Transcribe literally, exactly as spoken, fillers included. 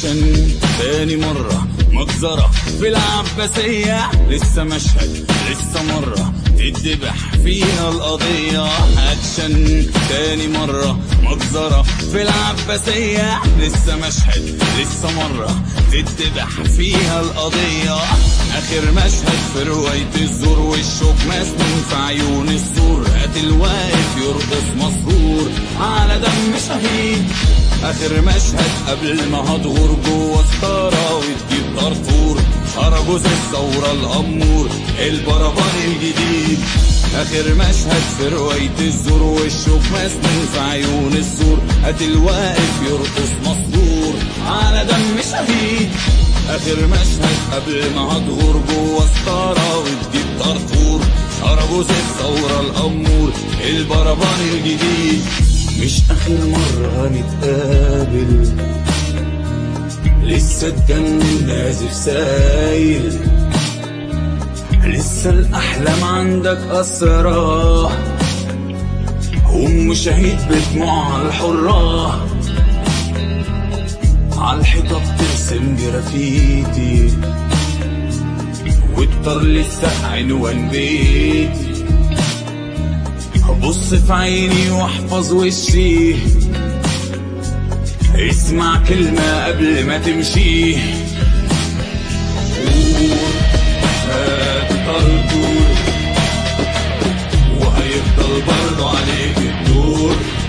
اكشن تاني مرة، مجزرة في العباسية، لسه مشهد لسه مرة تتذبح فيها القضية. اكشن تاني مرة، مجزرة في العباسية، لسه مشهد لسه مرة تتذبح فيها القضية. اخر مشهد في رواية الزور، والشوك مسنون في عيون السور، قاتل واقف يرقص مسرور على دم شهيد. اخر مشهد قبل ما هتغور جوه ستارة وتجيب طرطور، أرجوز الثورة الأمور البربر الجديد. اخر مشهد في رواية الزور، والشوك مسنون في عيون السور، قاتل واقف يرقص مسرور على دم شهيد. اخر مشهد قبل ما هتغور جوه ستارة وتجيب طرطور، أرجوز الثورة الأمور البربر الجديد. مش اخر مرة نتقابل، لسه الدم نازف سايل، لسه الأحلام عندك أسرى، أم شهيد بدموعها الحرة، عالحيطة بترسم جرافيتي، والطر لسه عنوان بيتي. بص في عيني واحفظ وشي، اسمع كلمة قبل ما تمشي، هتطردور وهيفضل برضو عليك الدور.